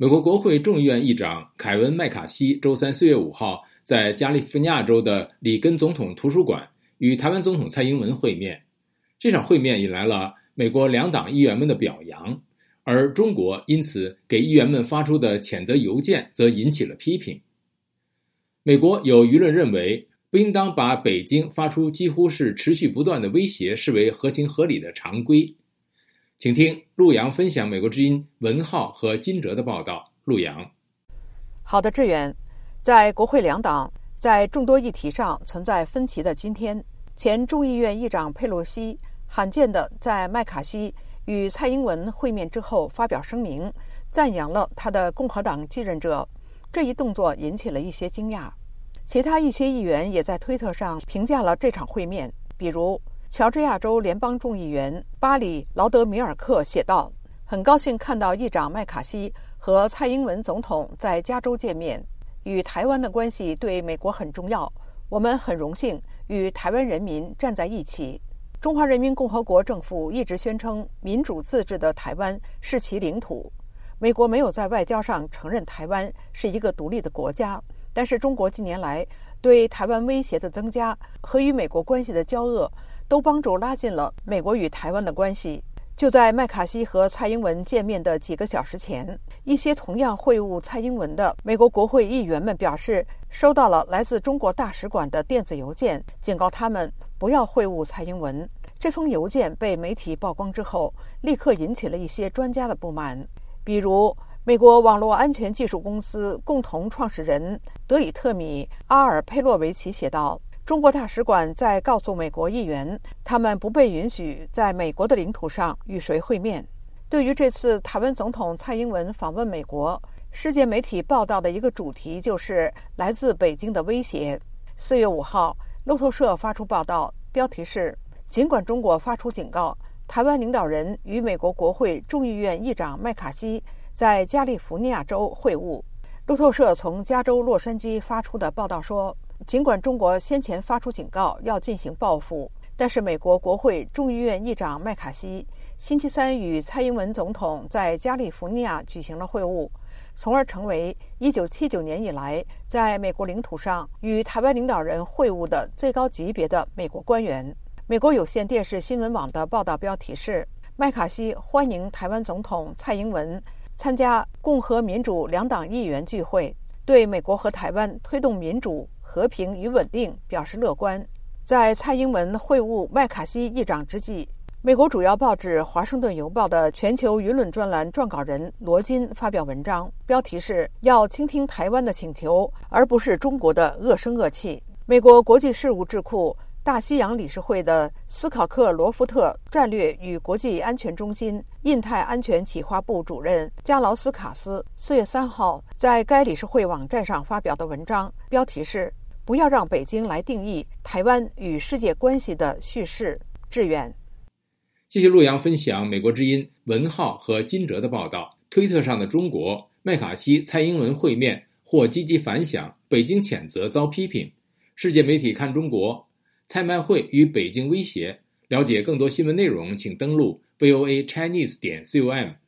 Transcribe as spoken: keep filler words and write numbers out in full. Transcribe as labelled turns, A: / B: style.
A: 美国国会众议院议长凯文·麦卡锡周三四月五号在加利福尼亚州的里根总统图书馆与台湾总统蔡英文会面。这场会面引来了美国两党议员们的表扬，而中国因此给议员们发出的谴责邮件则引起了批评。美国有舆论认为，不应当把北京发出几乎是持续不断的威胁视为合情合理的常规。请听陆洋分享美国之音文浩和金哲的报道。陆洋：
B: 好的，志远。在国会两党在众多议题上存在分歧的今天，前众议院议长佩洛西罕见地在麦卡锡与蔡英文会面之后发表声明，赞扬了他的共和党继任者。这一动作引起了一些惊讶。其他一些议员也在推特上评价了这场会面，比如乔治亚州联邦众议员巴里·劳德米尔克写道：很高兴看到议长麦卡锡和蔡英文总统在加州见面。与台湾的关系对美国很重要，我们很荣幸与台湾人民站在一起。中华人民共和国政府一直宣称民主自治的台湾是其领土。美国没有在外交上承认台湾是一个独立的国家，但是中国近年来对台湾威胁的增加和与美国关系的交恶都帮助拉近了美国与台湾的关系。就在麦卡锡和蔡英文见面的几个小时前，一些同样会晤蔡英文的美国国会议员们表示，收到了来自中国大使馆的电子邮件，警告他们不要会晤蔡英文。这封邮件被媒体曝光之后，立刻引起了一些专家的不满。比如美国网络安全技术公司共同创始人德里特米·阿尔佩洛维奇写道，中国大使馆在告诉美国议员，他们不被允许在美国的领土上与谁会面。对于这次台湾总统蔡英文访问美国，世界媒体报道的一个主题就是来自北京的威胁。四月五号，路透社发出报道，标题是尽管中国发出警告，台湾领导人与美国国会众议院议长麦卡锡在加利福尼亚州会晤。路透社从加州洛杉矶发出的报道说，尽管中国先前发出警告要进行报复，但是美国国会众议院议长麦卡锡星期三与蔡英文总统在加利福尼亚举行了会晤，从而成为一九七九年以来在美国领土上与台湾领导人会晤的最高级别的美国官员。美国有线电视新闻网的报道标题是，麦卡锡欢迎台湾总统蔡英文参加共和民主两党议员聚会，对美国和台湾推动民主、和平与稳定表示乐观。在蔡英文会晤麦卡锡议长之际，美国主要报纸《华盛顿邮报》的全球舆论专栏撰稿人罗金发表文章，标题是要倾听台湾的请求，而不是中国的恶声恶气。美国国际事务智库大西洋理事会的斯考克罗夫特战略与国际安全中心印太安全企划部主任加劳斯卡斯四月三号在该理事会网站上发表的文章，标题是不要让北京来定义台湾与世界关系的叙事。志远。
A: 谢谢陆洋分享美国之音文浩和金哲的报道。推特上的中国，麦卡锡蔡英文会面获积极反响，北京谴责遭批评。世界媒体看中国，蔡麦会与北京威胁。了解更多新闻内容，请登录 V O A Chinese 点 com。